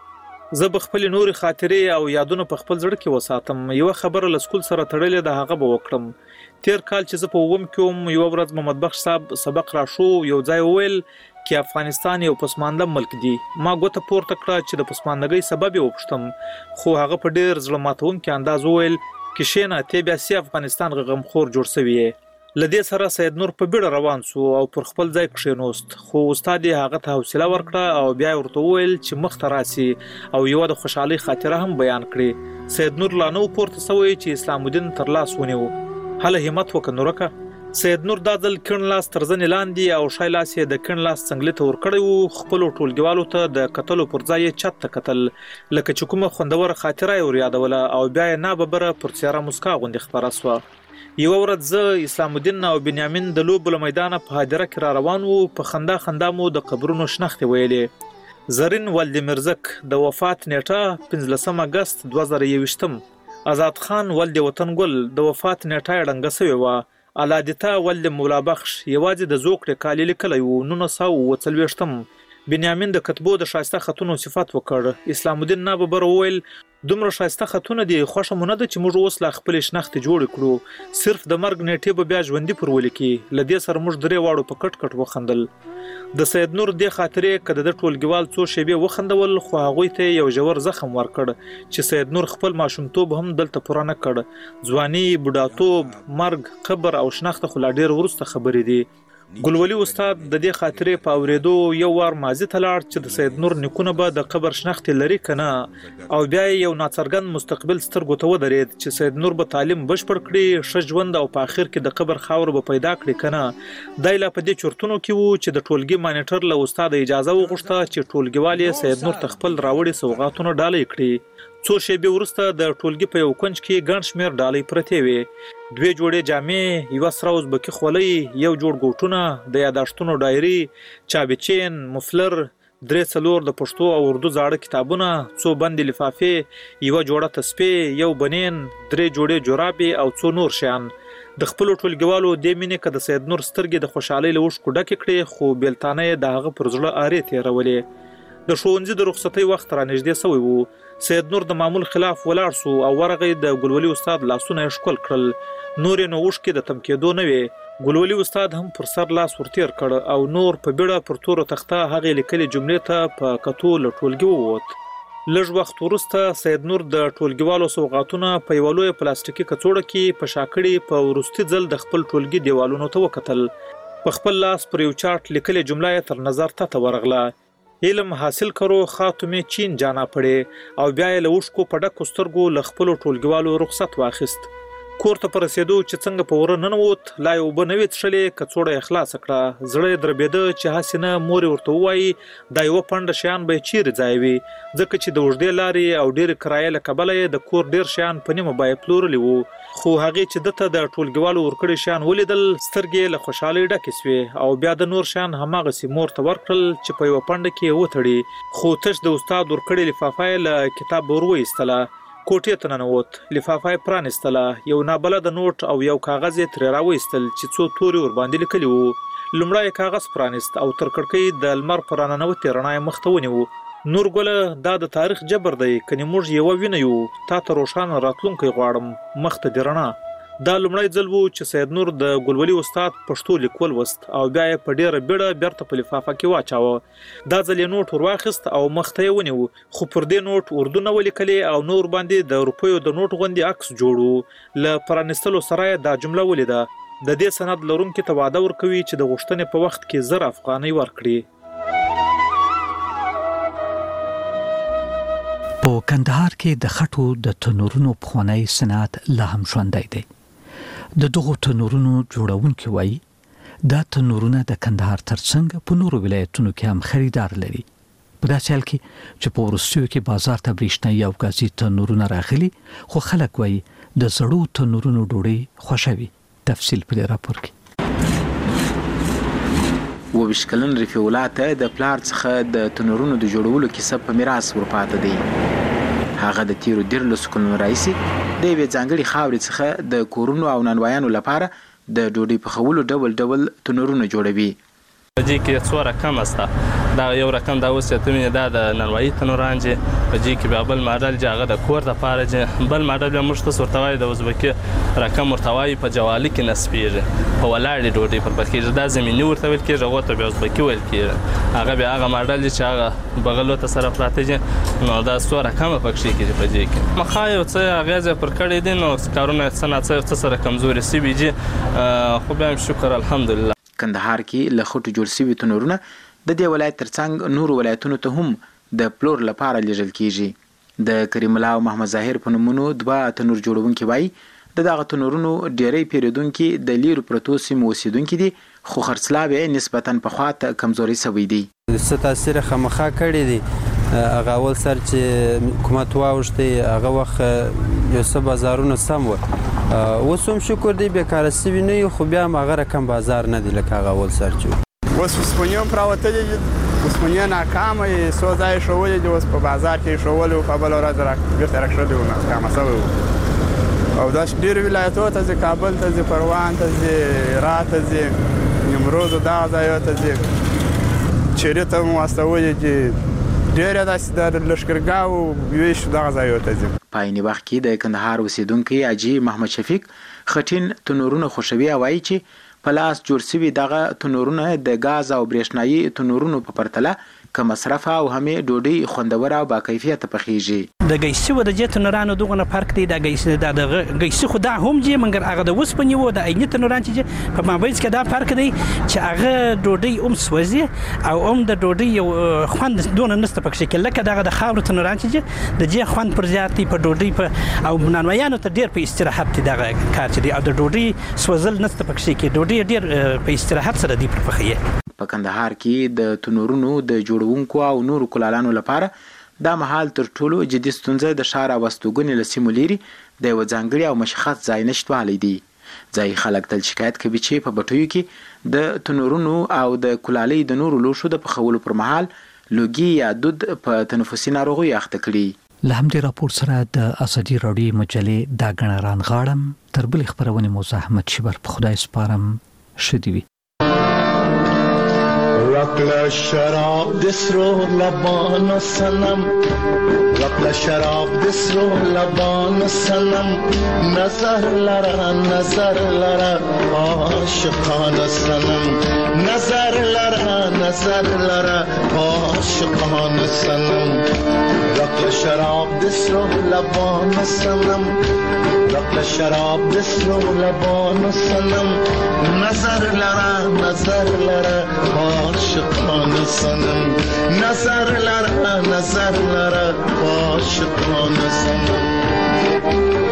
و زه به خپلې نورې خاطرې او یادونه په خپل زړه کې وساتم یوه خبره له سکول سره تړلې د هغه به وکړم تیر کال چې زه په اووم کې وم یوه ورځ محمد بخش صاحب سبق را شو یو ځای وویل چې افغانستان یو پسمانده ملک دی ما ګوته پورته کړه چې د پسماندګۍ سبب یې وپوښتم خو هغه په ډېر زړه ماتونکي انداز وویل کښېنه تی بیا سي افغانستان غمخور جوړ سوی یې له دې سره سید نور په بیړه روان سو او پر خپل ځای کښېنوست خو استاد یې هغه ته حوصله ورکړه او بیا یې ورته وویل چې مخ ته راسي او یوه د خوشحالۍ خاطره هم بیان کړي سید نور لا نه و پورته سوی چې اسلام الدین تر لاس ونیو هله همت وکړه نورکه سید نور دا ځل کڼ لاس تر زنې لاندې او ښی لاس یې د کڼ لاس څنګلې ته ورکړی و خپلو ټولګیوالو ته د کتلو پر ځای یې چت ته کتل لکه چې کومه خوندوره خاطره یې وریادوله او بیا یې ناببره پر څېره مسکا غوندې خپره سوه یوه ورځ زه اسلام الدین او بنیامین د لوبو له میدانه په هدیره کې را روان وو په خندا خندا مو د قبرونو شنختې ویلې زرین ولدمیرزک د وفات نیټه 15 اګست 2021 آزاد خان ولد وطن ګل د وفات نیټه یې ړنګه سوې وه علادیتا ولد مولا بخش یوازې د زوکړې کالي لیکلی و 1940 بنیامین د کتبو د شایسته خطونو صفات وکړ اسلام الدین ناببره وویل دومره شایسته خطونه دي خوښه مو نه ده چې موږ اوس لا خپلې شنختې جوړې کړو صرف د مرګ نیټې به بیا ژوندي پر ولیکي له دې سره موږ درې واړو په کټ کټ وخندل د سید نور دې خاطرې که د ده ټولګیوال څو شیبې وخندول خو هغوی ته یو ژور زخم ورکړ چې سید نور خپل ماشومتوب هم دلته پوره نه کړ ځواني بوډاتوب مرګ قبر او شنخته خو لا ډېر وروسته خبرې دي ګلولي استاد د دې خاطرې په اورېدو یو وار ماضي ته لاړ چې د سید نور نیکونه به د قبر شنختې لري که نه او بیا یو ناڅرګند مستقبل سترګو ته ودرېد چې سید نور به تعلیم بشپړ کړي ښه ژوند او په آخر کې د قبر خاوره به پیدا کړي که نه دی لا په دې چورتونو کې و چې د ټولګي مانیټر له استاده اجازه وغوښته چې ټولګیوال یې سید نور ته خپل راوړي سوغاتونه ډالۍ کړي څو شیبې وروسته د ټولګي په یو کونج کې ګڼ شمېر ډالۍ پرتې وې 2 جوړې جامې یوه سره ازبکي خولۍ یو جوړ ګوټونه د یاداشتونو ډایري چابچین مفلر 3-4 د پښتو او اردو زاړه کتابونه 2 بندې لفافې یوه جوړه تسبیح یو بنین 3 جوړې جورابې او 2 نور شیان د خپلو ټولګیوالو دې مینې که د سید نور سترګې د خوشحالۍ له اوښکو ډکې کړې خو بیلتانه یې د هغه پر زړه آرې تېرولې د ښوونځي د رخصتۍ وخت را نږدې سوی و سید نور د معمول خلاف ولاړ سو او ورغی د ګلولي استاد لاسونه یې ښکل کړل نور یې نو اوښکې د تم کېدو نه وې ګلولي استاد هم پر سر لاس ورتېر کړ او نور په بیړه پر توره تخته هغې لیکلې جملې ته په کتو له ټولګي ووت لږ وخت وروسته سید نور د ټولګیوالو سوغاتونه په یو لوی پلاستیکي کڅوړه کې په شاکړې په ورستي ځل د خپل ټولګي دیوالونو ته وکتل. په خپل لاس پر یو چارت لیکلې جمله یې تر نظر ته ورغله: علم حاصل کرو خاتمه چین جانا پړې. او بیا یې له اوښکو په ډکو سترګو له خپلو ټولګیوالو رخصت واخیست. کور ته په رسېدو چې څنګه په وره ننوت، لا یې اوبه نه وې څښلې، کڅوړه یې خلاصه کړه. زړه یې دربېده چې هسې نه مور یې ورته ووایي دا یوه پنډه شیان به یې چیرې ځایوي، ځکه چې د اوږدې لارې او ډېرې کرایې له کبله یې د کور ډېر شیان په نیمه بیه پلورلي وو. خو هغې چې ده ته د ټولګیوالو ورکړي شیان ولیدل، سترګې یې له خوشحالۍ ډکې سوې او بیا د نور شیان هماغسې مور ته ورکړل چې په یوه پنډه کې یې وتړي. خو تش د استاد ورکړې لفافه یې له کتاب ور وایستله. کوټې ته ننوت، لفافه یې پرانیستله، یو نابلده نوټ او یو کاغذ یې ترې راوایستل چې څو توري ورباندې لیکلي وو. لومړی یې کاغذ پرانیست او تر کړکۍ د لمر په راننوتې رڼا یې مخ ته ونیو. نورګله، دا د تاریخ جبر دی، کنې موږ یوه وینه یو، تا ته روښانه راتلونکی غواړم، مخ ته دې رڼا. دا لومړی ځل و چې سید نور د ګلولي استاد پښتو لیکول وست او بیا یې په ډېره بیړه بیرته په لفافه کې واچاوه. دا ځل یې نوټ ور واخیست او مخ ته یې ونیو، خو پر دې نوټ اردو نه ولیکلې او نور باندې د روپیو د نوټ غوندې عکس جوړ و. له پرانیستلو سره یې دا جمله ولیده: د دې سند لرونکي ته وعده ورکوي چې د غوښتنې په وخت کې 1000 افغانۍ ورکړي. په کندهار کې د خټو د تنورونو پخوانی صنعت لا هم ژوندی دی. د دغو تنورونو جوړونکي وایي دا تنورونه د کندهار ترڅنګ په نورو ولایتونو کې هم خریدار لري. په داسې حال کې چې په وروستیو کې بازار ته برېښنایي او ګازي تنورونه راغلي، خو خلک وایي د زړو تنورونو ډوډۍ خوښوي. تفصیل په دې راپور کې. 22 کلن رفیع الله ته د پلار څخه د تنورونو د جوړولو کیسه په میراث ورپاته دی. هغه د تیرو 13 کلونو راهیسې د یوې ځانګړې خاورې څخه د کورونو او نانوایانو لپاره د ډوډۍ پخولو ډول ډول تنورونه جوړوي. په دې کې څو رقم استه. دا یو رقم دا اوس چې تمه دا د نانوایي تنوران چې په دې کې بیا بل ماډل چې هغه د کور د پاره چې بل ماډل بیا موږ ته ورتوای د ازبکي رقم ورتوای په جوالي کې نسبیږي، په ولاړې ډوډۍ پر پکې دا زمینی ورته ویل کېږي، هغه ته بیا ازبکي ویل کېږي. هغه بیا هغه ماډل چې هغه بغلو ته سره پراته دي، نو دا څو رقم پکې کېږي. په دې کې مخا یو څه اغاز پر کړی دي، نو کارونه څنګه سره کمزوري سی بي جي، خو بیا شکر الحمدلله. کندهار کې له خټو جوړ شوي تنورونه د دې ولایت ترڅنګ نورو ولایتونو ته هم د پلور لپاره لیږل کیږي. د کریم الله او محمد ظاهر په نومونو 2 تنور جوړونکي وایي د دغه تنورونو ډېری پیرودونکي د لیرو پرتو سیمو اوسیدونکي دي، خو خرڅلاو یې نسبتاً پخوا ته کمزوري شوی دی. څه تاثیر خامخا کړی دی. هغه اول سر چې حکومت واوښتی هغه وخت یو څه بازارونه سم و، اوس هم شکر دی بیکاره سوي نه یو، خو بیا هم هغه رقم بازار نه دی لکه هغه اول سر چې اوس اوسپنې هم راوتلي دي، اوسپنې ناکامه یې څو ځایه ښولي دي، اوس په بازار کې یې ښولي وو، په بله ورځ بېرته راکښلي وو، ناکامه شوی وو. او داسې ډېرو ولایتونو ته ځي، کابل ته ځي، پروان ته ځي، را ته ځي، نیمروز دغه ځایو ته ځي، چیرې ته هم واستولي دي، ډېر داسې د لښکرګاو ویشو دغه ځایو ته ځي. په عین وخت کې د کندهار اوسیدونکی حاجي محمد شفیق خټین تنورونه خوښوي او وایي چې په لاس جوړ شوي دغه تنورونه د ګاز او برېښنایي تنورونو په پرتله کم مصرفه او همې ډوډۍ خوندوره او باکیفیته پخیږي. د ګیسي و د دې تنورانو دغه فرق دی. د ګیسي خو دا هم دي، مګر هغه د اوسپنې و د عیني تنوران چې په مابینځ کې دا فرق دی چې هغه ډوډۍ هم سوځي او هم د ډوډۍ یو خوند دونه نشته پکې کې لکه دغه د خاورو تنوران چې د دې خوند پر زیات دی. په ډوډۍ په او نانوایانو ته ډېر په استراحت دی دغه کار چې دی، او د ډوډۍ سوځل نشته پکې کې، ډوډۍ ډېر په استراحت سره دی پر پخیه. په کندهار کې د تنورونو د جوړونکو او نورو کلالانو لپاره دا مهال تر ټولو جدي ستونزه د ښار او استوګنې له سیمو لیرې د یوه ځانګړي او مشخص ځای نشتوالی دی. ځایي خلک تل شکایت کوي چې په بټیو کې د تنورونو او د کلالۍ د نورو لوښو د پخولو پر مهال لوګي یا دود په تنفسي ناروغیو اخته کړي. له همدې راپور سره د ازادي راډیو مجلې دا ګڼه رانغاړم. تر بلې خپرونې مو زه احمد شیبر په خدای سپارم. ښه دې وي. رقل شراب دسرو لبان سنم، رقل شراب دسرو لبان سنم، نظر لرا عاشقان سنم، نظر لرا عاشقان سنم، رقل شراب دسرو لبان سنم رقل شراب دسرو لبان سنم نظر لره عاشقان سنم نظر لره عاشقان سنم